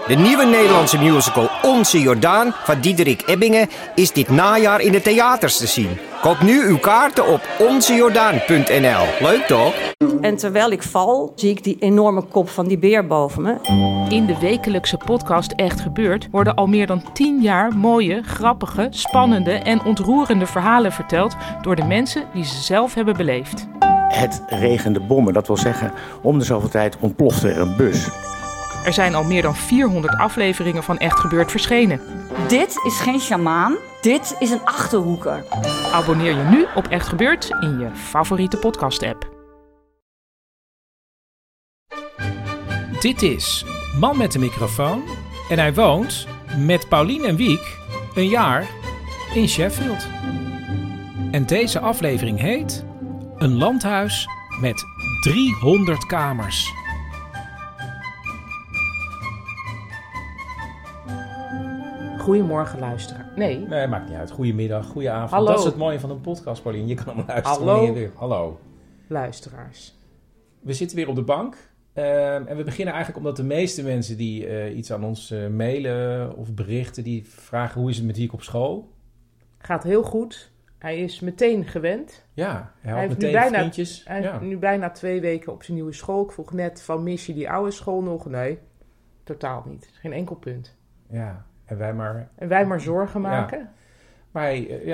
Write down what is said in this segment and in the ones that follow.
De nieuwe Nederlandse musical Onze Jordaan van Diederik Ebbingen is dit najaar in de theaters te zien. Koop nu uw kaarten op onzejordaan.nl. Leuk toch? En terwijl ik val, zie ik die enorme kop van die beer boven me. In de wekelijkse podcast Echt Gebeurd worden al meer dan 10 jaar mooie, grappige, spannende en ontroerende verhalen verteld door de mensen die ze zelf hebben beleefd. Het regende bommen, dat wil zeggen, om de zoveel tijd ontplofte er een bus. Er zijn al meer dan 400 afleveringen van Echt Gebeurd verschenen. Dit is geen sjamaan, dit is een Achterhoeker. Abonneer je nu op Echt Gebeurd in je favoriete podcast-app. Dit is Man met de microfoon en hij woont met Paulien en Wiek een jaar in Sheffield. En deze aflevering heet Een landhuis met 300 kamers. Goedemorgen, luisteraar. Nee, maakt niet uit. Goedemiddag, goedenavond. Hallo. Dat is het mooie van een podcast, Paulien. Je kan hem luisteren Hallo. wanneer je wil. Hallo. luisteraars. We zitten weer op de bank. En we beginnen eigenlijk omdat de meeste mensen die iets aan ons mailen of berichten, die vragen hoe is het met Wiek op school? Gaat heel goed. Hij is meteen gewend. Ja, hij had heeft meteen vriendjes. Hij heeft nu bijna 2 weken op zijn nieuwe school. Ik vroeg net van, mis je die oude school nog? Nee, totaal niet. Geen enkel punt. Ja, en wij maar zorgen maken. Ja. Maar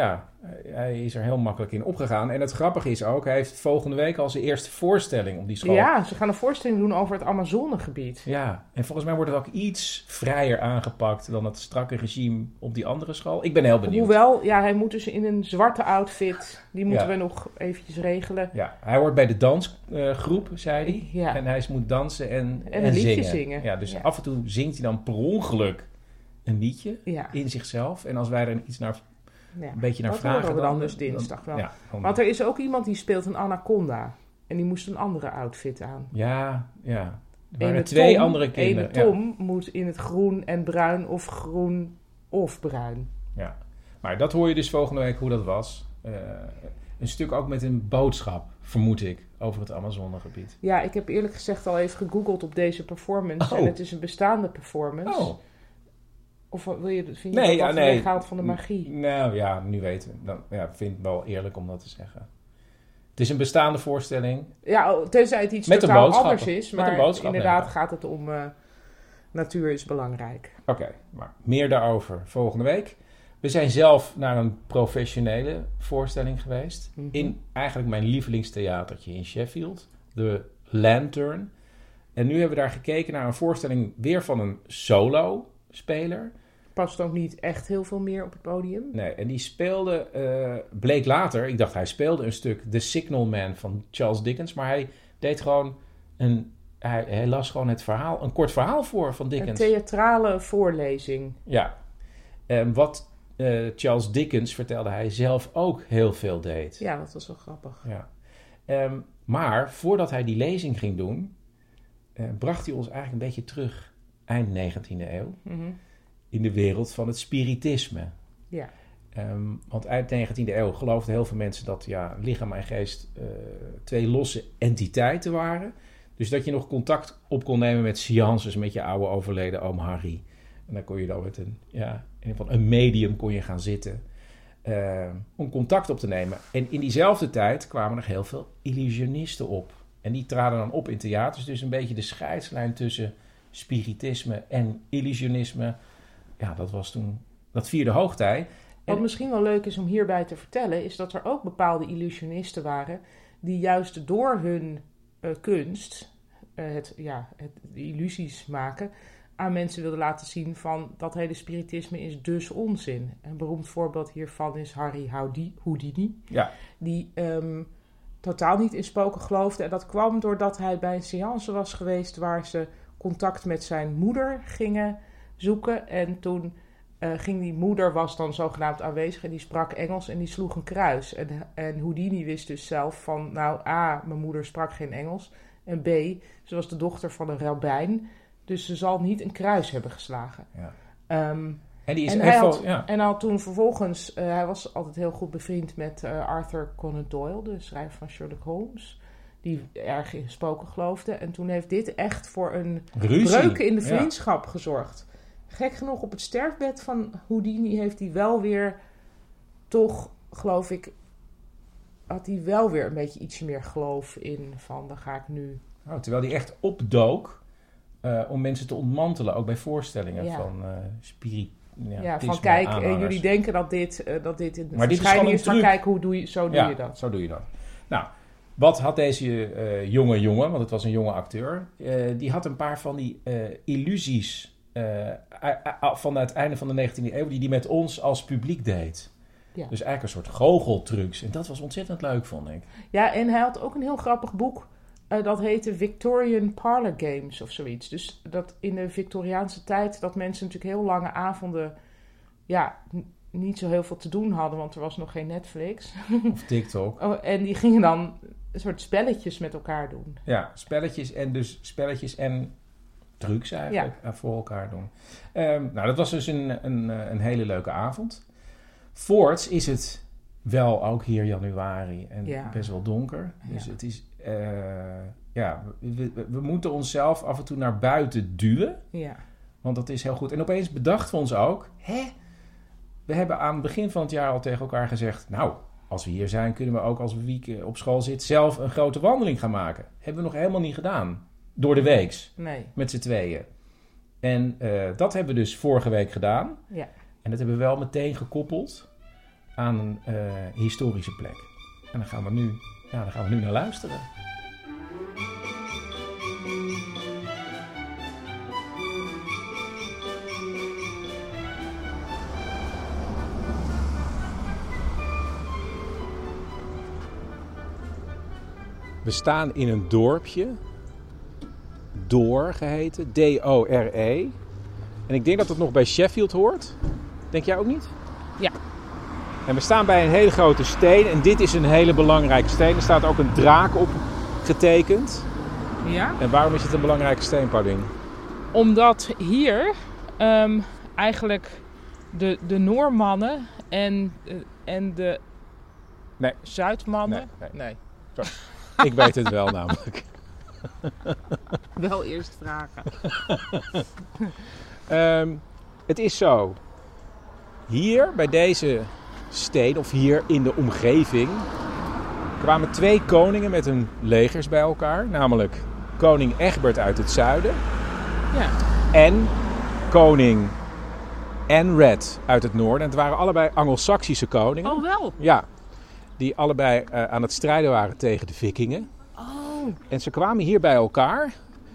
hij is er heel makkelijk in opgegaan. En het grappige is ook, hij heeft volgende week al zijn eerste voorstelling op die school. Ja, ze gaan een voorstelling doen over het Amazonegebied. Ja, en volgens mij wordt het ook iets vrijer aangepakt dan het strakke regime op die andere school. Ik ben heel benieuwd. Hoewel, ja, hij moet dus in een zwarte outfit. Die moeten we nog eventjes regelen. Ja, hij hoort bij de dansgroep, zei hij. Ja. En hij moet dansen en een liedje zingen. Ja, dus af en toe zingt hij dan per ongeluk een liedje Ja. in zichzelf. En als wij er iets naar... Ja, een beetje naar dat vragen. horen we dan dus dinsdag wel. Ja, want er is ook iemand die speelt een anaconda. En die moest een andere outfit aan. Ja. Er waren 2 andere kinderen. Tom moet in het groen en bruin of groen of bruin. Ja, maar dat hoor je dus volgende week hoe dat was. Een stuk ook met een boodschap, vermoed ik, over het Amazonegebied. Ja, ik heb eerlijk gezegd al even gegoogeld op deze performance. Oh. En het is een bestaande performance. Oh. Of vind je dat weghaalt van de magie? Nou ja, nu weten we. Dan, vind ik wel eerlijk om dat te zeggen. Het is een bestaande voorstelling. Ja, tenzij het iets met totaal anders is. Met een Maar boodschap, inderdaad gaat het om natuur is belangrijk. Oké, maar meer daarover volgende week. We zijn zelf naar een professionele voorstelling geweest. Mm-hmm. In eigenlijk mijn lievelingstheatertje in Sheffield. De Lantern. En nu hebben we daar gekeken naar een voorstelling weer van een solo-speler. Past ook niet echt heel veel meer op het podium. Nee, en die speelde, bleek later, ik dacht hij speelde een stuk The Signal Man van Charles Dickens, maar hij deed gewoon hij las gewoon het verhaal, een kort verhaal voor van Dickens. Een theatrale voorlezing. Ja, wat Charles Dickens vertelde hij zelf ook heel veel deed. Ja, dat was wel grappig. Ja. Maar voordat hij die lezing ging doen, bracht hij ons eigenlijk een beetje terug, eind 19e eeuw. Mm-hmm. In de wereld van het spiritisme. Ja. Want eind 19e eeuw geloofden heel veel mensen dat lichaam en geest 2 losse entiteiten waren. Dus dat je nog contact op kon nemen met seances met je oude overleden oom Harry. En dan kon je dan met een medium kon je gaan zitten om contact op te nemen. En in diezelfde tijd kwamen er heel veel illusionisten op. En die traden dan op in theaters. Dus een beetje de scheidslijn tussen spiritisme en illusionisme. Ja, dat was toen, dat vierde hoogtij. Wat misschien wel leuk is om hierbij te vertellen, is dat er ook bepaalde illusionisten waren die juist door hun kunst, de illusies maken, aan mensen wilden laten zien van dat hele spiritisme is dus onzin. Een beroemd voorbeeld hiervan is Harry Houdini, die totaal niet in spoken geloofde. En dat kwam doordat hij bij een séance was geweest waar ze contact met zijn moeder gingen zoeken. En toen ging die moeder, was dan zogenaamd aanwezig en die sprak Engels en die sloeg een kruis. En Houdini wist dus zelf van, nou A, mijn moeder sprak geen Engels. En B, ze was de dochter van een rabbijn. Dus ze zal niet een kruis hebben geslagen. Ja. En hij had toen vervolgens, hij was altijd heel goed bevriend met Arthur Conan Doyle, de schrijver van Sherlock Holmes. die erg in spoken geloofde. En toen heeft dit echt voor een Ruzie. breuk in de vriendschap gezorgd. Gek genoeg op het sterfbed van Houdini heeft hij wel weer, toch geloof ik, had hij wel weer een beetje ietsje meer geloof in van, dan ga ik nu. Terwijl hij echt opdook om mensen te ontmantelen, ook bij voorstellingen van van kijk, jullie denken dat dit een verschijning is, maar kijk, doe je dat. Zo doe je dat. Nou, wat had deze jonge, want het was een jonge acteur, die had een paar van die illusies van het einde van de 19e eeuw, die met ons als publiek deed. Ja. Dus eigenlijk een soort goocheltrucs. En dat was ontzettend leuk, vond ik. Ja, en hij had ook een heel grappig boek. Dat heette Victorian Parlor Games of zoiets. Dus dat in de Victoriaanse tijd, dat mensen natuurlijk heel lange avonden niet zo heel veel te doen hadden, want er was nog geen Netflix. Of TikTok. En die gingen dan een soort spelletjes met elkaar doen. Ja, spelletjes en trucs eigenlijk voor elkaar doen. Dat was dus een hele leuke avond. Voorts is het wel ook hier januari en best wel donker. Dus het is... we moeten onszelf af en toe naar buiten duwen. Ja. Want dat is heel goed. En opeens bedachten we ons ook... We hebben aan het begin van het jaar al tegen elkaar gezegd... Nou, als we hier zijn, kunnen we ook als we week op school zitten... zelf een grote wandeling gaan maken. Hebben we nog helemaal niet gedaan. Door de weeks. Nee. Met z'n tweeën. En dat hebben we dus vorige week gedaan. Ja. En dat hebben we wel meteen gekoppeld aan een historische plek. En daar gaan we nu naar luisteren. We staan in een dorpje, Dore geheten, D-O-R-E. En ik denk dat het nog bij Sheffield hoort. Denk jij ook niet? Ja. En we staan bij een hele grote steen en dit is een hele belangrijke steen. Er staat ook een draak op getekend. Ja. En waarom is het een belangrijke steen, Paulien? Omdat hier eigenlijk de Noormannen en de Zuidmannen... Nee. Sorry. Ik weet het wel namelijk. Wel eerst vragen. Het is zo. Hier bij deze steen, of hier in de omgeving, kwamen 2 koningen met hun legers bij elkaar. Namelijk koning Egbert uit het zuiden. Ja. En koning Anred uit het noorden. En het waren allebei Angelsaksische koningen. Oh wel? Ja. Die allebei aan het strijden waren tegen de vikingen. Oh. En ze kwamen hier bij elkaar.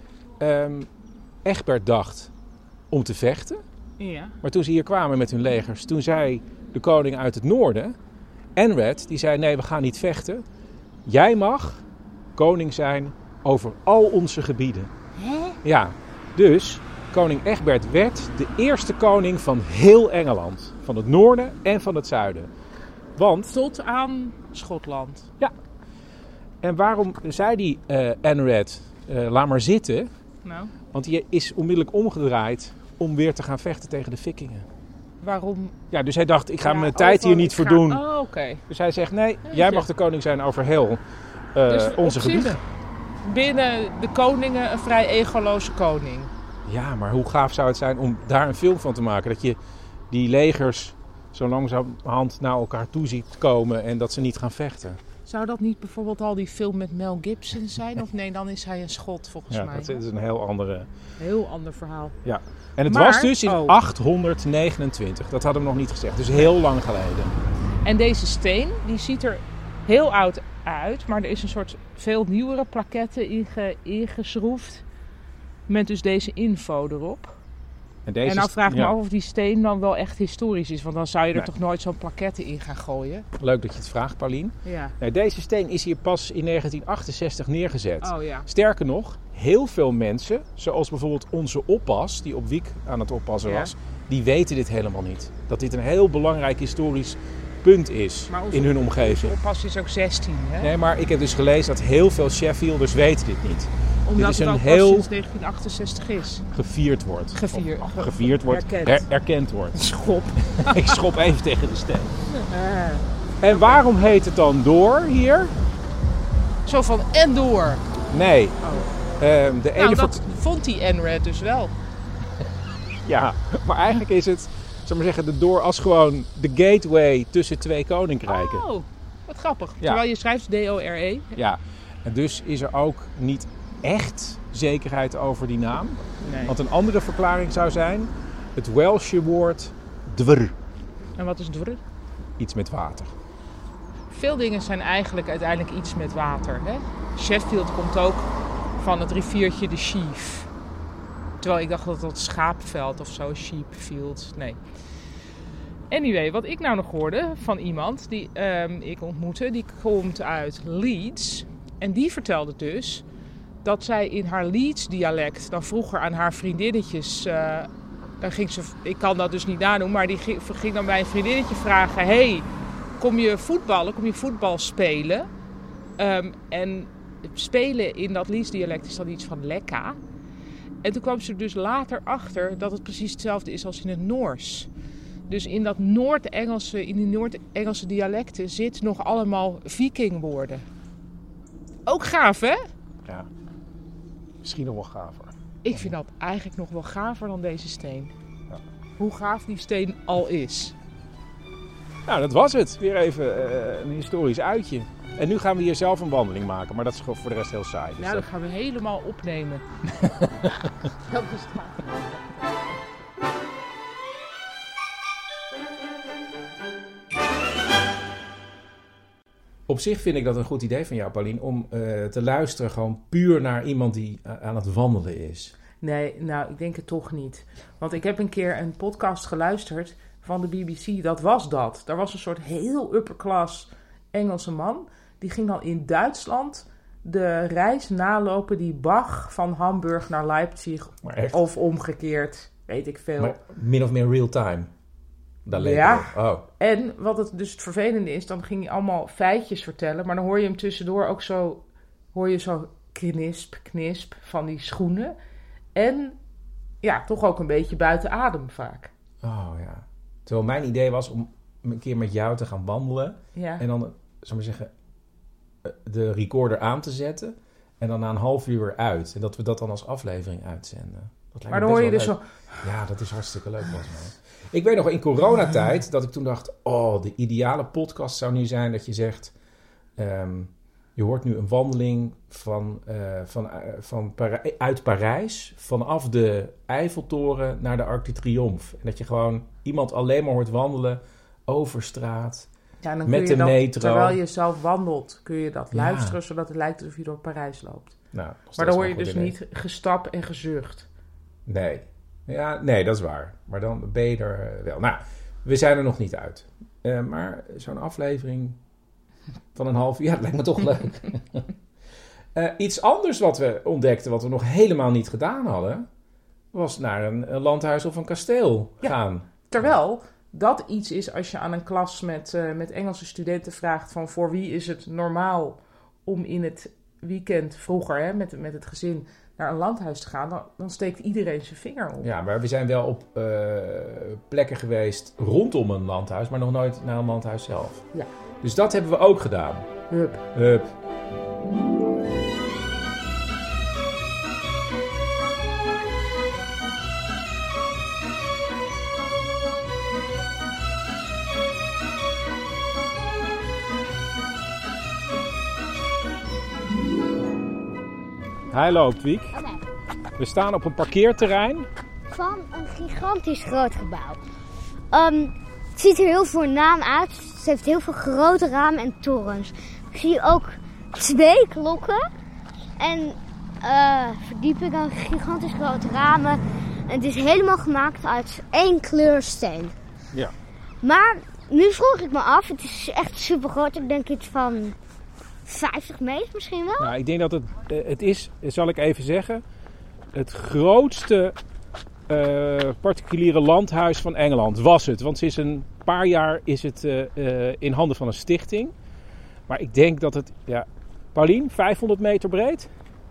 Egbert dacht om te vechten. Ja. Maar toen ze hier kwamen met hun legers, toen zei de koning uit het noorden, Anred, die zei: nee, we gaan niet vechten. Jij mag koning zijn over al onze gebieden. Hè? Ja, dus koning Egbert werd de eerste koning van heel Engeland. Van het noorden en van het zuiden. Want, tot aan Schotland. Ja. En waarom zei die Anred, laat maar zitten? Nou. Want die is onmiddellijk omgedraaid om weer te gaan vechten tegen de vikingen. Waarom? Ja, dus hij dacht, ik ga mijn tijd hier niet voor doen. Oh, okay. Dus hij zegt, nee, jij mag de koning zijn over heel dus onze gebieden. Binnen de koningen een vrij egoloze koning. Ja, maar hoe gaaf zou het zijn om daar een film van te maken? Dat je die legers zo langzamerhand naar elkaar toe ziet komen en dat ze niet gaan vechten. Zou dat niet bijvoorbeeld al die film met Mel Gibson zijn? Of nee, dan is hij een Schot volgens mij. Ja, dat is een heel ander verhaal. Ja. En het was dus in 829. Dat hadden we nog niet gezegd. Dus heel lang geleden. En deze steen, die ziet er heel oud uit. Maar er is een soort veel nieuwere plaquette ingeschroefd. Met dus deze info erop. En nou vraag ik me af of die steen dan wel echt historisch is. Want dan zou je er toch nooit zo'n plaquette in gaan gooien. Leuk dat je het vraagt, Paulien. Ja. Nee, deze steen is hier pas in 1968 neergezet. Oh, ja. Sterker nog, heel veel mensen, zoals bijvoorbeeld onze oppas, die op Wiek aan het oppassen was, die weten dit helemaal niet. Dat dit een heel belangrijk historisch punt is in hun omgeving. Onze oppas is ook 16, hè? Nee, maar ik heb dus gelezen dat heel veel Sheffielders weten dit niet. Omdat dit is het heel sinds 1968 is. Gevierd wordt. Erkend wordt. Schop. Ik schop even tegen de steen. En waarom heet het dan Dore hier? Zo van en door. Nee. Oh. Dat vond die NRED dus wel. Ja, maar eigenlijk is het, zal maar zeggen, de door als gewoon de gateway tussen twee koninkrijken. Oh, wat grappig. Ja. Terwijl je schrijft DORE. Ja, en dus is er ook niet echt zekerheid over die naam. Nee. Want een andere verklaring zou zijn het Welsche woord dwr. En wat is dwr? Iets met water. Veel dingen zijn eigenlijk uiteindelijk iets met water. Hè? Sheffield komt ook van het riviertje de Sheaf. Terwijl ik dacht dat dat schaapveld of zo, sheepfield. Nee. Anyway, wat ik nou nog hoorde van iemand die ik ontmoette, die komt uit Leeds. En die vertelde dus dat zij in haar Leeds dialect dan vroeger aan haar vriendinnetjes... dan ging ze, ik kan dat dus niet nadoen, maar die ging dan bij een vriendinnetje vragen... Hey, kom je voetballen? Kom je voetbal spelen? En spelen in dat Leeds dialect is dan iets van lekka. En toen kwam ze dus later achter dat het precies hetzelfde is als in het Noors. Dus in dat die Noord-Engelse dialecten zit nog allemaal vikingwoorden. Ook gaaf, hè? Ja, misschien nog wel gaver. Ik vind dat eigenlijk nog wel gaver dan deze steen. Ja. Hoe gaaf die steen al is. Nou, dat was het. Weer even een historisch uitje. En nu gaan we hier zelf een wandeling maken, maar dat is gewoon voor de rest heel saai. Dus ja, dat gaan we helemaal opnemen. Dat is het. Op zich vind ik dat een goed idee van jou, Paulien, om te luisteren gewoon puur naar iemand die aan het wandelen is. Nee, nou, ik denk het toch niet. Want ik heb een keer een podcast geluisterd van de BBC. Dat was dat. Daar was een soort heel upperclass Engelse man. Die ging dan in Duitsland de reis nalopen die Bach van Hamburg naar Leipzig of omgekeerd, weet ik veel. Maar min of meer real time. Daar leek Oh. En wat het dus het vervelende is, dan ging hij allemaal feitjes vertellen, maar dan hoor je hem tussendoor ook zo, knisp van die schoenen. En ja, toch ook een beetje buiten adem vaak. Oh ja. Terwijl mijn idee was om een keer met jou te gaan wandelen. Ja. En dan, zal maar zeggen, de recorder aan te zetten. En dan na een half uur weer uit. En dat we dat dan als aflevering uitzenden. Maar dan hoor je dus zo... Ja, dat is hartstikke leuk volgens mij. Ik weet nog in coronatijd dat ik toen dacht... Oh, de ideale podcast zou nu zijn dat je zegt... je hoort nu een wandeling uit Parijs... vanaf de Eiffeltoren naar de Arc de Triomphe. En dat je gewoon iemand alleen maar hoort wandelen over straat... Ja, dan met de metro. Terwijl je zelf wandelt, kun je dat luisteren... zodat het lijkt alsof je door Parijs loopt. Nou, maar dan hoor je dus niet gestap en gezucht. Nee. Ja, nee, dat is waar. Maar dan ben je er wel. Nou, we zijn er nog niet uit. Maar zo'n aflevering van een half uur, ja, dat lijkt me toch leuk. Iets anders wat we ontdekten, wat we nog helemaal niet gedaan hadden... was naar een landhuis of een kasteel gaan. Terwijl dat iets is als je aan een klas met Engelse studenten vraagt... van voor wie is het normaal om in het weekend vroeger met het gezin... naar een landhuis te gaan, dan steekt iedereen zijn vinger op. Ja, maar we zijn wel op plekken geweest rondom een landhuis, maar nog nooit naar een landhuis zelf. Ja. Dus dat hebben we ook gedaan. Hup. Hij loopt, Wiek. Okay. We staan op een parkeerterrein. Van een gigantisch groot gebouw. Het ziet er heel voornaam uit. Het heeft heel veel grote ramen en torens. Ik zie ook 2 klokken. En verdiepingen, gigantisch grote ramen. En het is helemaal gemaakt uit 1 kleur steen. Ja. Maar nu vroeg ik me af, het is echt super groot. Ik denk iets van 50 meter misschien wel. Nou, ik denk dat het is, zal ik even zeggen, het grootste particuliere landhuis van Engeland was het. Want sinds een paar jaar is het in handen van een stichting. Maar ik denk dat het, Paulien, 500 meter breed?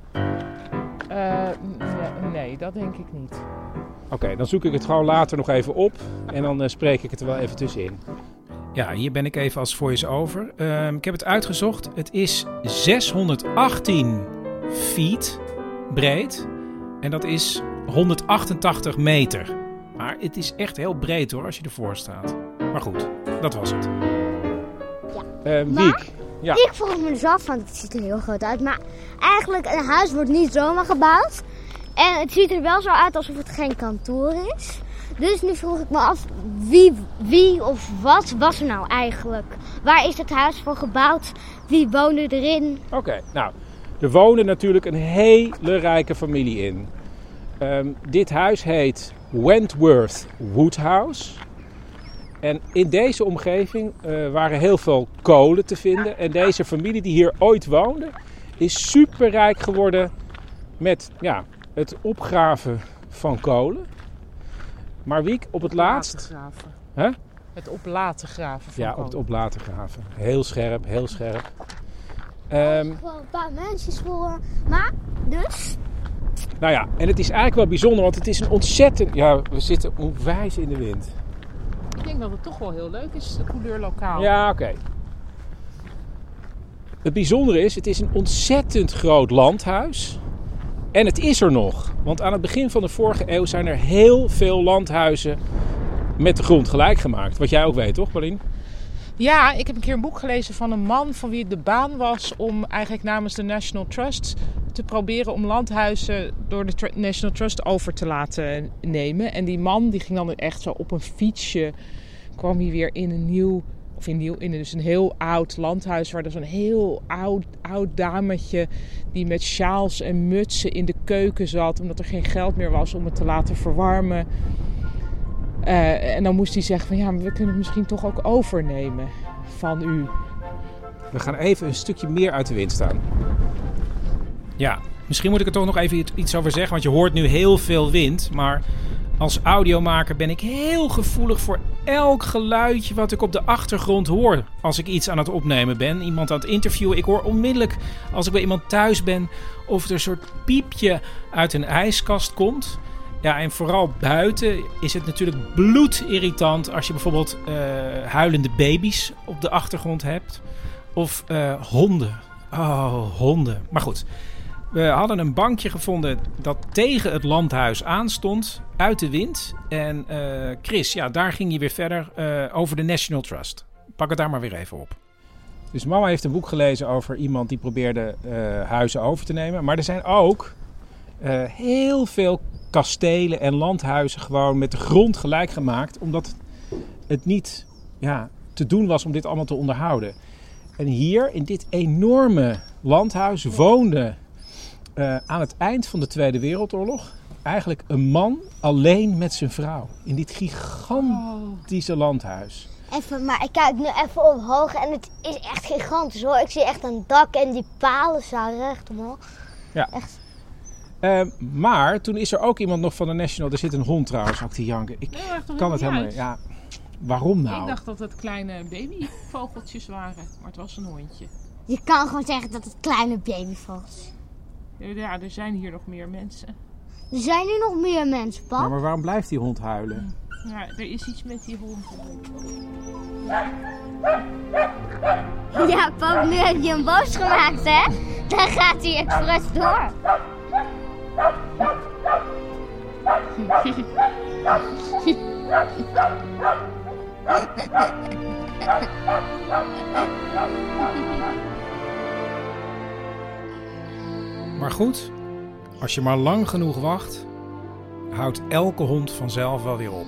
Nee, dat denk ik niet. Oké, dan zoek ik het gewoon later nog even op. En dan spreek ik het er wel even tussenin. Ja, hier ben ik even als voice-over. Ik heb het uitgezocht. Het is 618 feet breed. En dat is 188 meter. Maar het is echt heel breed hoor, als je ervoor staat. Maar goed, dat was het. Wiek. Ja. Ik vroeg me dus af, want het ziet er heel groot uit. Maar eigenlijk, een huis wordt niet zomaar gebouwd. En het ziet er wel zo uit alsof het geen kantoor is. Dus nu vroeg ik me af, wie of wat was er nou eigenlijk? Waar is het huis voor gebouwd? Wie woonde erin? Oké, nou, er woonde natuurlijk een hele rijke familie in. Dit huis heet Wentworth Woodhouse. En in deze omgeving waren heel veel kolen te vinden. En deze familie die hier ooit woonde, is superrijk geworden met het opgraven van kolen. Maar Wiek, op het laatst... Huh? Het op laten graven van kolen. Op het op laten graven. Heel scherp, heel scherp. Gewoon een paar mensen voor. Maar, dus... Nou ja, en het is eigenlijk wel bijzonder, want het is een ontzettend... Ja, we zitten onwijs in de wind. Ik denk dat het toch wel heel leuk is, de couleur lokaal. Ja, oké. Het bijzondere is, het is een ontzettend groot landhuis. En het is er nog. Want aan het begin van de vorige eeuw zijn er heel veel landhuizen met de grond gelijk gemaakt. Wat jij ook weet, toch, Paulien? Ja, ik heb een keer een boek gelezen van een man van wie het de baan was om eigenlijk namens de National Trust te proberen om landhuizen door de National Trust over te laten nemen. En die man die ging dan echt zo op een fietsje, kwam hij weer in een heel oud landhuis waar er zo'n heel oud dametje die met sjaals en mutsen in de keuken zat, omdat er geen geld meer was om het te laten verwarmen. En dan moest hij zeggen van maar we kunnen het misschien toch ook overnemen van u. We gaan even een stukje meer uit de wind staan. Ja, misschien moet ik er toch nog even iets over zeggen, want je hoort nu heel veel wind. Maar als audiomaker ben ik heel gevoelig voor elk geluidje wat ik op de achtergrond hoor. Als ik iets aan het opnemen ben, iemand aan het interviewen. Ik hoor onmiddellijk als ik bij iemand thuis ben of er een soort piepje uit een ijskast komt. Ja, en vooral buiten is het natuurlijk bloedirritant als je bijvoorbeeld huilende baby's op de achtergrond hebt. Of honden. Oh, honden. Maar goed, we hadden een bankje gevonden dat tegen het landhuis aanstond, uit de wind. En Chris, daar ging je weer verder over de National Trust. Pak het daar maar weer even op. Dus mama heeft een boek gelezen over iemand die probeerde huizen over te nemen. Maar er zijn ook heel veel kastelen en landhuizen gewoon met de grond gelijk gemaakt, omdat het niet te doen was om dit allemaal te onderhouden. En hier in dit enorme landhuis woonde aan het eind van de Tweede Wereldoorlog eigenlijk een man alleen met zijn vrouw in dit gigantische landhuis. Maar ik kijk nu even omhoog en het is echt gigantisch hoor. Ik zie echt een dak en die palen staan recht omhoog. Ja. Echt. Maar toen is er ook iemand nog van de National... Er zit een hond trouwens ook te janken. Ik kan het helemaal niet. Ja, waarom nou? Ik dacht dat het kleine babyvogeltjes waren, maar het was een hondje. Je kan gewoon zeggen dat het kleine babyvogeltjes. Ja, er zijn hier nog meer mensen. Er zijn hier nog meer mensen, pap. Ja, maar waarom blijft die hond huilen? Ja, er is iets met die hond. Ja, pap, nu heb je hem boos gemaakt, hè? Dan gaat hij expres door. Maar goed, als je maar lang genoeg wacht, houdt elke hond vanzelf wel weer op.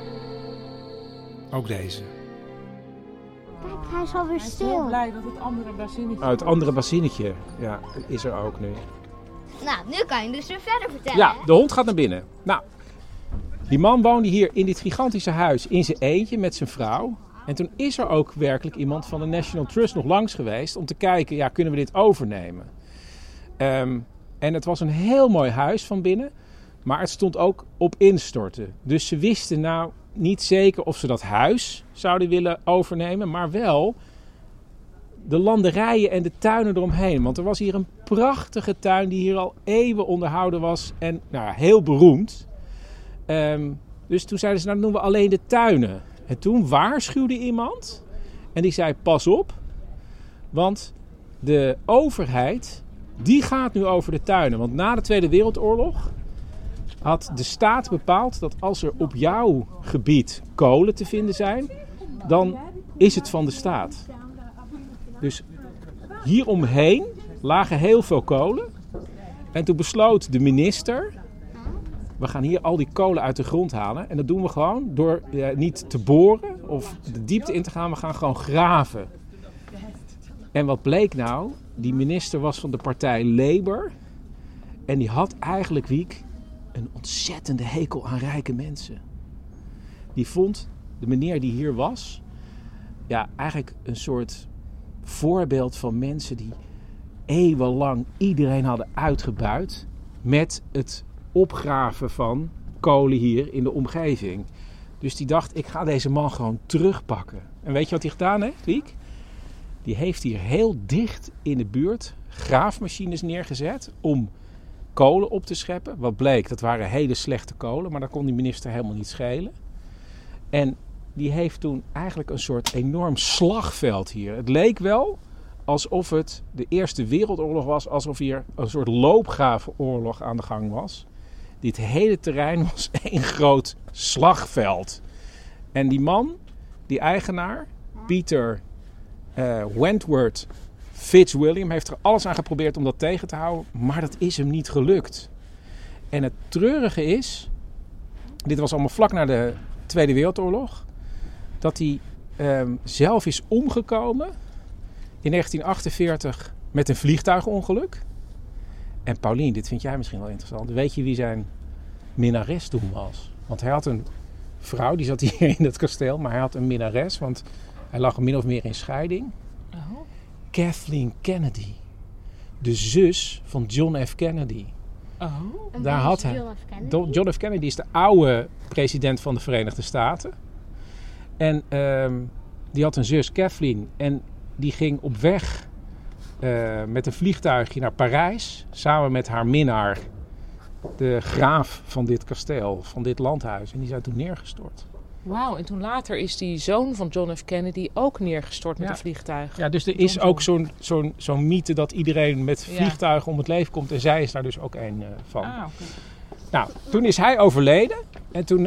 Ook deze. Kijk, hij is alweer Hij is stil. heel blij dat het andere bazinnetje... Het andere bazinnetje, is er ook nu. Nou, nu kan je dus weer verder vertellen. Ja, de hond gaat naar binnen. Nou, die man woonde hier in dit gigantische huis in zijn eentje met zijn vrouw. En toen is er ook werkelijk iemand van de National Trust nog langs geweest om te kijken, kunnen we dit overnemen? En het was een heel mooi huis van binnen, maar het stond ook op instorten. Dus ze wisten nou niet zeker of ze dat huis zouden willen overnemen, maar wel de landerijen en de tuinen eromheen. Want er was hier een prachtige tuin die hier al eeuwen onderhouden was en heel beroemd. Dus toen zeiden ze, nou doen we alleen de tuinen. En toen waarschuwde iemand En die zei, pas op, want de overheid, die gaat nu over de tuinen. Want na de Tweede Wereldoorlog had de staat bepaald dat als er op jouw gebied kolen te vinden zijn, dan is het van de staat. Dus hieromheen lagen heel veel kolen. En toen besloot de minister, we gaan hier al die kolen uit de grond halen. En dat doen we gewoon door niet te boren of de diepte in te gaan. We gaan gewoon graven. En wat bleek nou? Die minister was van de partij Labour. En die had eigenlijk, Wiek, een ontzettende hekel aan rijke mensen. Die vond de meneer die hier was, ja, eigenlijk een soort voorbeeld van mensen die eeuwenlang iedereen hadden uitgebuit met het opgraven van kolen hier in de omgeving. Dus die dacht, ik ga deze man gewoon terugpakken. En weet je wat hij gedaan heeft, Wiek? Die heeft hier heel dicht in de buurt graafmachines neergezet om kolen op te scheppen. Wat bleek, dat waren hele slechte kolen, maar dat kon die minister helemaal niet schelen. En die heeft toen eigenlijk een soort enorm slagveld hier. Het leek wel alsof het de Eerste Wereldoorlog was, alsof hier een soort loopgravenoorlog aan de gang was. Dit hele terrein was één groot slagveld. En die man, die eigenaar, Peter Wentworth Fitzwilliam, heeft er alles aan geprobeerd om dat tegen te houden, maar dat is hem niet gelukt. En het treurige is, dit was allemaal vlak na de Tweede Wereldoorlog, dat hij zelf is omgekomen in 1948 met een vliegtuigongeluk. En Paulien, dit vind jij misschien wel interessant. Weet je wie zijn minnares toen was? Want hij had een vrouw, die zat hier in het kasteel, maar hij had een minnares, want hij lag min of meer in scheiding. Oh. Kathleen Kennedy. De zus van John F. Kennedy. Oh. Daar had hij. John F. Kennedy is de oude president van de Verenigde Staten. En die had een zus, Kathleen. En die ging op weg met een vliegtuigje naar Parijs. Samen met haar minnaar. De graaf van dit kasteel, van dit landhuis. En die zijn toen neergestort. Wauw, en toen later is die zoon van John F. Kennedy ook neergestort met een vliegtuig. Ja, dus er is ook zo'n mythe dat iedereen met vliegtuigen om het leven komt. En zij is daar dus ook een van. Ah, okay. Nou, toen is hij overleden. En toen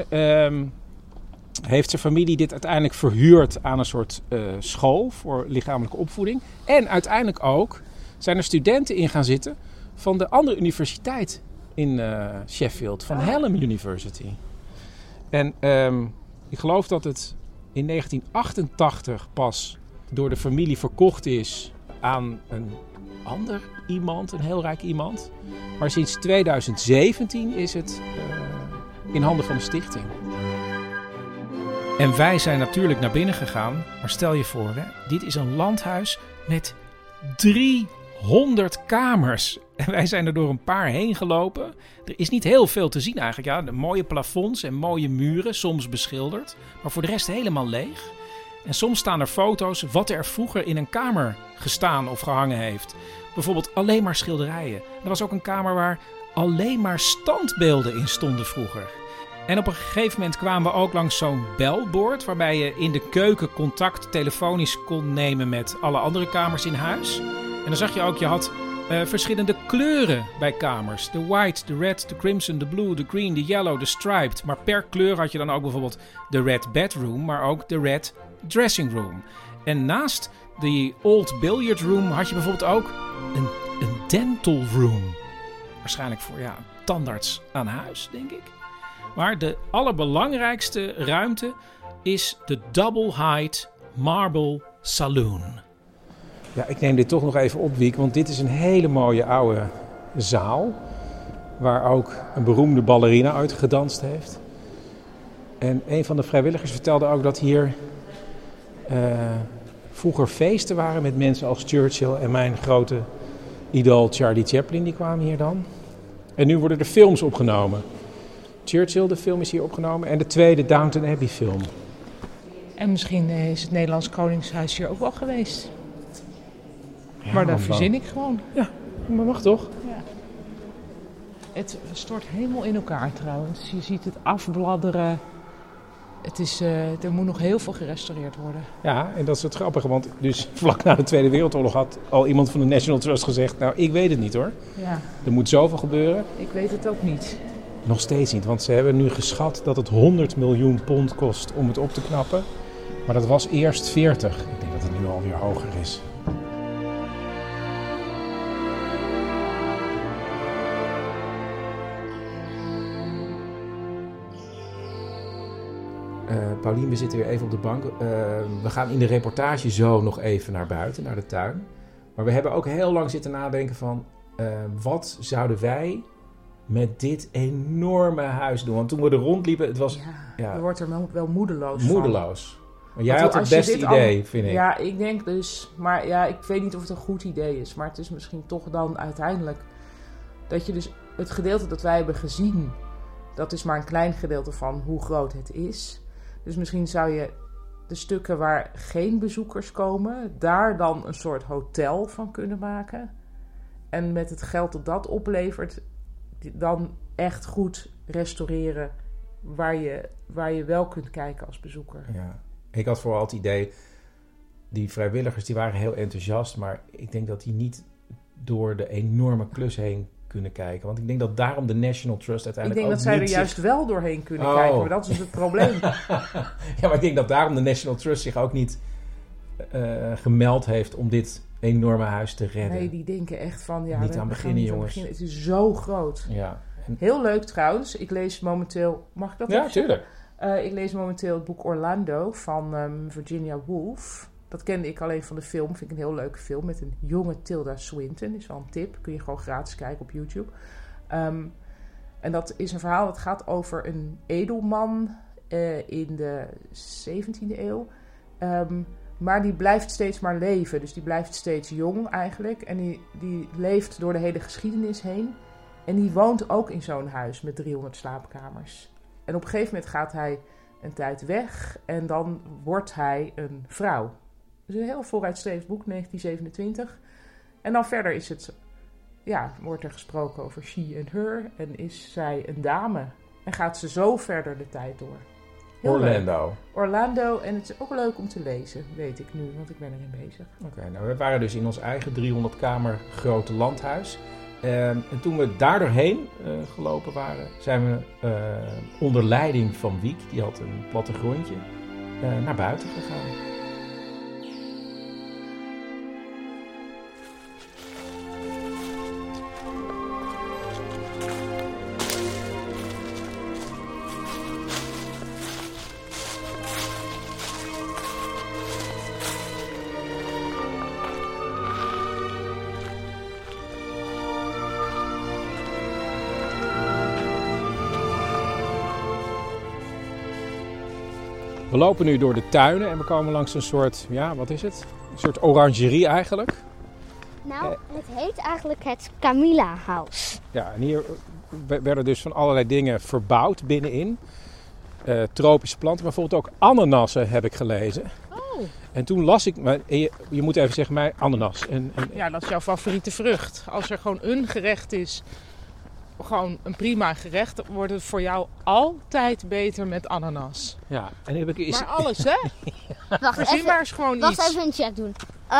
heeft zijn familie dit uiteindelijk verhuurd aan een soort school voor lichamelijke opvoeding. En uiteindelijk ook zijn er studenten in gaan zitten van de andere universiteit in Sheffield, van Hallam University. En ik geloof dat het in 1988 pas door de familie verkocht is aan een ander iemand, een heel rijk iemand. Maar sinds 2017 is het in handen van een stichting. En wij zijn natuurlijk naar binnen gegaan. Maar stel je voor, hè, dit is een landhuis met 300 kamers. En wij zijn er door een paar heen gelopen. Er is niet heel veel te zien eigenlijk. Ja, de mooie plafonds en mooie muren, soms beschilderd. Maar voor de rest helemaal leeg. En soms staan er foto's wat er vroeger in een kamer gestaan of gehangen heeft. Bijvoorbeeld alleen maar schilderijen. Er was ook een kamer waar alleen maar standbeelden in stonden vroeger. En op een gegeven moment kwamen we ook langs zo'n belbord, waarbij je in de keuken contact telefonisch kon nemen met alle andere kamers in huis. En dan zag je ook, je had verschillende kleuren bij kamers. De white, de red, de crimson, de blue, de green, de yellow, de striped. Maar per kleur had je dan ook bijvoorbeeld de red bedroom, maar ook de red dressing room. En naast die old billiard room had je bijvoorbeeld ook een dental room. Waarschijnlijk voor tandarts aan huis, denk ik. Maar de allerbelangrijkste ruimte is de Double Height Marble Saloon. Ja, ik neem dit toch nog even op, Wiek, want dit is een hele mooie oude zaal. Waar ook een beroemde ballerina uit gedanst heeft. En een van de vrijwilligers vertelde ook dat hier vroeger feesten waren met mensen als Churchill en mijn grote idool Charlie Chaplin. Die kwamen hier dan. En nu worden er films opgenomen. Churchill, de film is hier opgenomen. En de tweede Downton Abbey film. En misschien is het Nederlands Koningshuis hier ook wel geweest. Ja, maar dat verzin ik gewoon. Ja, maar mag toch? Ja. Het stort helemaal in elkaar trouwens. Je ziet het afbladderen. Er moet nog heel veel gerestaureerd worden. Ja, en dat is het grappige, want dus vlak na de Tweede Wereldoorlog had al iemand van de National Trust gezegd... nou, ik weet het niet hoor. Ja. Er moet zoveel gebeuren. Ik weet het ook niet. Nog steeds niet, want ze hebben nu geschat dat het 100 miljoen pond kost om het op te knappen. Maar dat was eerst 40. Ik denk dat het nu alweer hoger is. Paulien, we zitten weer even op de bank. We gaan in de reportage zo nog even naar buiten, naar de tuin. Maar we hebben ook heel lang zitten nadenken van... wat zouden wij met dit enorme huis doen? Want toen we er rondliepen, het was... Ja, je wordt er wel moedeloos van. Moedeloos. Maar jij had het beste idee, vind ik. Ja, ik denk dus... Maar ja, ik weet niet of het een goed idee is. Maar het is misschien toch dan uiteindelijk... dat je dus het gedeelte dat wij hebben gezien... dat is maar een klein gedeelte van hoe groot het is... Dus misschien zou je de stukken waar geen bezoekers komen... daar dan een soort hotel van kunnen maken. En met het geld dat oplevert... dan echt goed restaureren... waar je wel kunt kijken als bezoeker. Ja. Ik had vooral het idee... die vrijwilligers die waren heel enthousiast... maar ik denk dat die niet door de enorme klus heen kunnen kijken. Want ik denk dat daarom de National Trust uiteindelijk ook Ik denk dat zij er juist wel doorheen kunnen kijken, maar dat is het probleem. Ja, maar ik denk dat daarom de National Trust zich ook niet gemeld heeft om dit enorme huis te redden. Nee, die denken echt van... ja, niet aan beginnen, jongens. Het is zo groot. Ja. Heel leuk trouwens. Ik lees momenteel... Mag ik dat Ja, tuurlijk. Ik lees momenteel het boek Orlando van Virginia Woolf. Dat kende ik alleen van de film. Vind ik een heel leuke film met een jonge Tilda Swinton. Is wel een tip. Kun je gewoon gratis kijken op YouTube. En dat is een verhaal dat gaat over een edelman in de 17e eeuw. Maar die blijft steeds maar leven. Dus die blijft steeds jong eigenlijk. En die leeft door de hele geschiedenis heen. En die woont ook in zo'n huis met 300 slaapkamers. En op een gegeven moment gaat hij een tijd weg. En dan wordt hij een vrouw. Dus een heel vooruitstrevend boek, 1927. En dan verder is het... Ja, wordt er gesproken over she and her. En is zij een dame. En gaat ze zo verder de tijd door. Heel Orlando. Leuk. Orlando. En het is ook leuk om te lezen, weet ik nu. Want ik ben erin bezig. Oké, nou we waren dus in ons eigen 300 kamer grote landhuis. En toen we daar doorheen gelopen waren... zijn we onder leiding van Wiek... die had een plattegrondje... naar buiten gegaan. We lopen nu door de tuinen en we komen langs een soort, ja, wat is het? Een soort orangerie eigenlijk. Nou, het heet eigenlijk het Camilla House. Ja, en hier werden dus van allerlei dingen verbouwd binnenin. Tropische planten, maar bijvoorbeeld ook ananassen heb ik gelezen. Oh. En toen las ik, maar je moet even zeggen, mij ananas. Ja, dat is jouw favoriete vrucht. Als er gewoon een gerecht is, gewoon een prima gerecht, dan wordt het voor jou altijd beter met ananas. Ja, en heb ik maar alles, hè? Wacht Verzienbaar is gewoon wacht iets. even een check doen.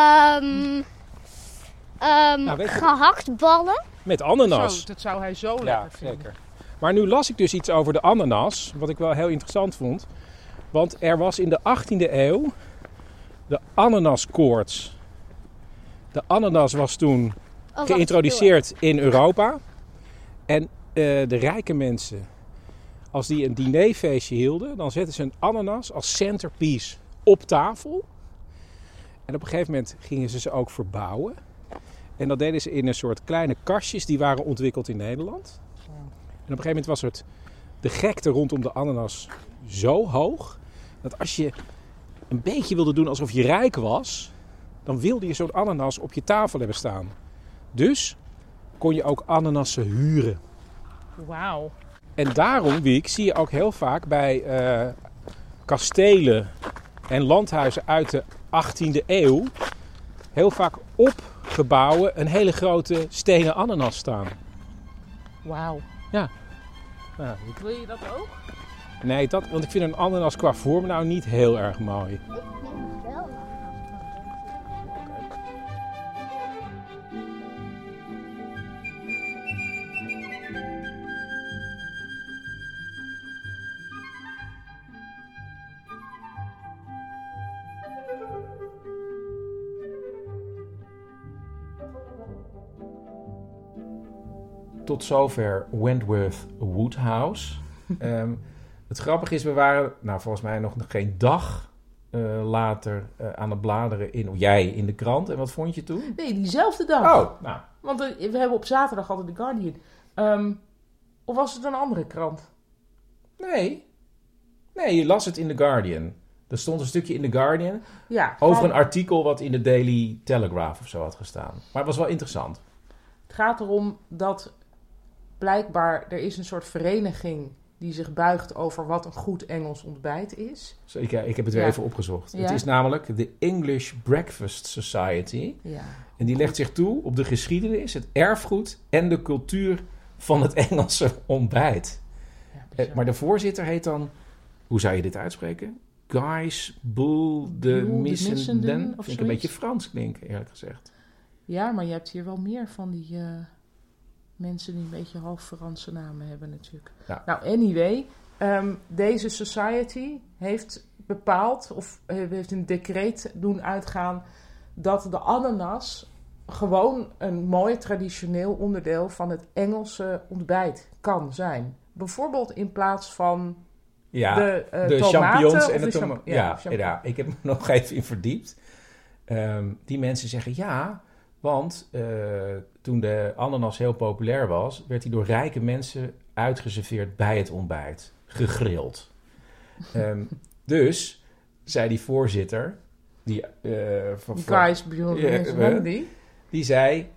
Nou, gehaktballen. met ananas. Zo, dat zou hij zo lekker Ja, vinden. zeker. Maar nu las ik dus iets over de ananas, wat ik wel heel interessant vond. Want er was in de 18e eeuw de ananaskoorts. De ananas was toen geïntroduceerd in Europa. En de rijke mensen, als die een dinerfeestje hielden, dan zetten ze een ananas als centerpiece op tafel. En op een gegeven moment gingen ze ook verbouwen. En dat deden ze in een soort kleine kastjes die waren ontwikkeld in Nederland. En op een gegeven moment was het de gekte rondom de ananas zo hoog, dat als je een beetje wilde doen alsof je rijk was, dan wilde je zo'n ananas op je tafel hebben staan. Dus kon je ook ananassen huren. Wauw. En daarom, Wiek, zie je ook heel vaak bij kastelen en landhuizen uit de 18e eeuw heel vaak op gebouwen een hele grote stenen ananas staan. Wauw. Ja. Wil je dat ook? Nee, want ik vind een ananas qua vorm nou niet heel erg mooi. Wel. Tot zover Wentworth Woodhouse. Het grappige is, we waren volgens mij nog geen dag later aan het bladeren jij in de krant. En wat vond je toen? Nee, diezelfde dag. Oh, nou. Want we hebben op zaterdag altijd The Guardian. Of was het een andere krant? Nee, je las het in The Guardian. Er stond een stukje in The Guardian over een artikel wat in de Daily Telegraph of zo had gestaan. Maar het was wel interessant. Het gaat erom dat blijkbaar er is een soort vereniging die zich buigt over wat een goed Engels ontbijt is. Ik heb het weer even opgezocht. Ja. Het is namelijk de English Breakfast Society. Ja. En die legt zich toe op de geschiedenis, het erfgoed en de cultuur van het Engelse ontbijt. Ja, maar de voorzitter heet dan, hoe zou je dit uitspreken? Gijs Boel de Missenden. Vind ik een beetje Frans klinken, eerlijk gezegd. Ja, maar je hebt hier wel meer van die mensen die een beetje half Franse namen hebben natuurlijk. Ja. Nou, anyway, deze society heeft bepaald, of heeft een decreet doen uitgaan, dat de ananas gewoon een mooi traditioneel onderdeel van het Engelse ontbijt kan zijn. Bijvoorbeeld in plaats van de champignons en de tomaten. Ja, ik heb me nog even in verdiept. Die mensen zeggen want toen de ananas heel populair was, werd hij door rijke mensen uitgeserveerd bij het ontbijt. Gegrild. Dus, zei die voorzitter, die zei,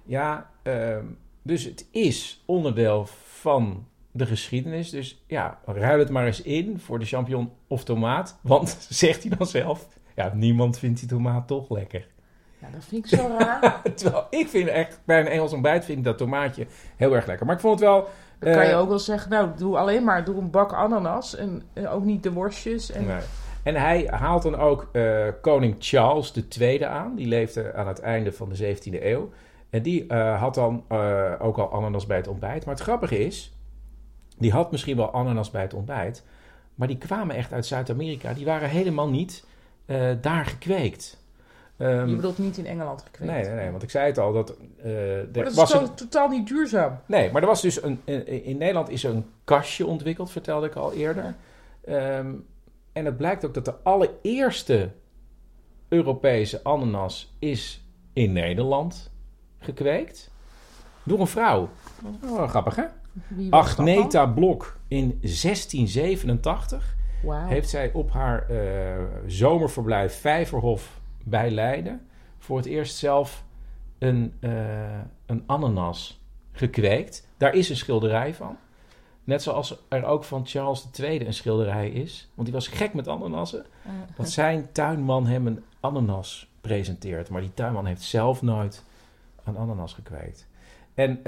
dus het is onderdeel van de geschiedenis. Dus ruil het maar eens in voor de champignon of tomaat. Want, zegt hij dan zelf, niemand vindt die tomaat toch lekker. Ja, dat vind ik zo raar. Terwijl ik vind echt, bij een Engels ontbijt vind ik dat tomaatje heel erg lekker. Maar ik vond het wel... Dan kan je ook wel zeggen, doe een bak ananas en ook niet de worstjes. Nee. En hij haalt dan ook koning Charles II aan. Die leefde aan het einde van de 17e eeuw. En die had dan ook al ananas bij het ontbijt. Maar het grappige is, die had misschien wel ananas bij het ontbijt. Maar die kwamen echt uit Zuid-Amerika. Die waren helemaal niet daar gekweekt. Je bedoelt niet in Engeland gekweekt? Nee, want ik zei het al. Dat is totaal niet duurzaam. Nee, maar er was dus in Nederland is er een kastje ontwikkeld, vertelde ik al eerder. En het blijkt ook dat de allereerste Europese ananas is in Nederland gekweekt. Door een vrouw. Oh, grappig, hè? Agneta Blok in 1687 heeft zij op haar zomerverblijf Vijverhof bij Leiden voor het eerst zelf een ananas gekweekt. Daar is een schilderij van. Net zoals er ook van Charles II een schilderij is. Want die was gek met ananassen. Dat zijn tuinman hem een ananas presenteert. Maar die tuinman heeft zelf nooit een ananas gekweekt. En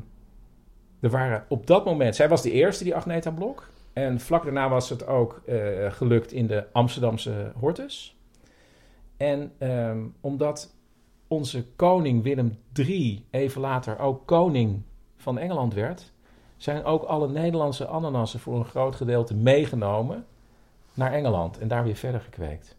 er waren op dat moment... Zij was de eerste, die Agneta Blok. En vlak daarna was het ook gelukt in de Amsterdamse Hortus. En omdat onze koning Willem III even later ook koning van Engeland werd, zijn ook alle Nederlandse ananassen voor een groot gedeelte meegenomen naar Engeland en daar weer verder gekweekt.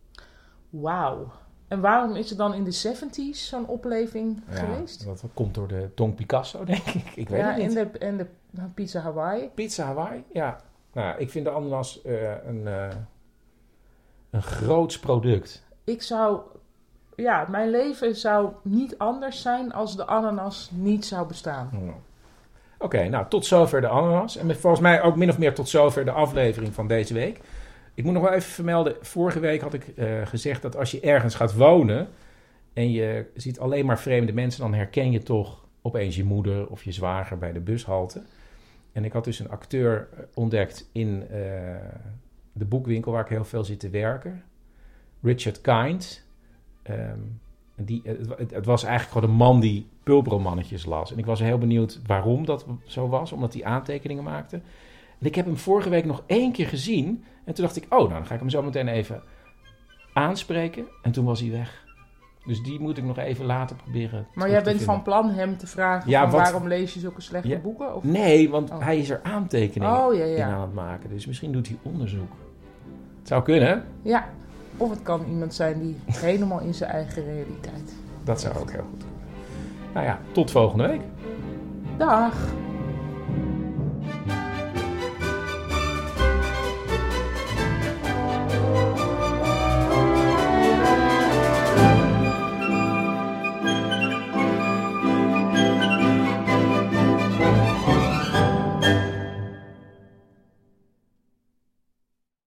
Wauw. En waarom is er dan in de 70s zo'n opleving geweest? Dat komt door de Tong Picasso, denk ik. Ik weet het niet. En de Pizza Hawaii. Pizza Hawaii, ja. Nou, ik vind de ananas een groots product. Mijn leven zou niet anders zijn als de ananas niet zou bestaan. Oké, nou, tot zover de ananas. En volgens mij ook min of meer tot zover de aflevering van deze week. Ik moet nog wel even vermelden, vorige week had ik gezegd dat als je ergens gaat wonen en je ziet alleen maar vreemde mensen, dan herken je toch opeens je moeder of je zwager bij de bushalte. En ik had dus een acteur ontdekt in de boekwinkel waar ik heel veel zit te werken. Richard Kind. Het was eigenlijk gewoon een man die pulpromannetjes las. En ik was heel benieuwd waarom dat zo was, omdat hij aantekeningen maakte. En ik heb hem vorige week nog 1 keer gezien. En toen dacht ik, nou dan ga ik hem zo meteen even aanspreken. En toen was hij weg. Dus die moet ik nog even later proberen. Maar jij bent van plan hem te vragen waarom lees je zulke slechte boeken? Of? Nee, want hij is er aantekeningen in aan het maken. Dus misschien doet hij onderzoek. Het zou kunnen. Ja, of het kan iemand zijn die helemaal in zijn eigen realiteit. Dat zou ook heel goed kunnen. Nou ja, tot volgende week. Dag.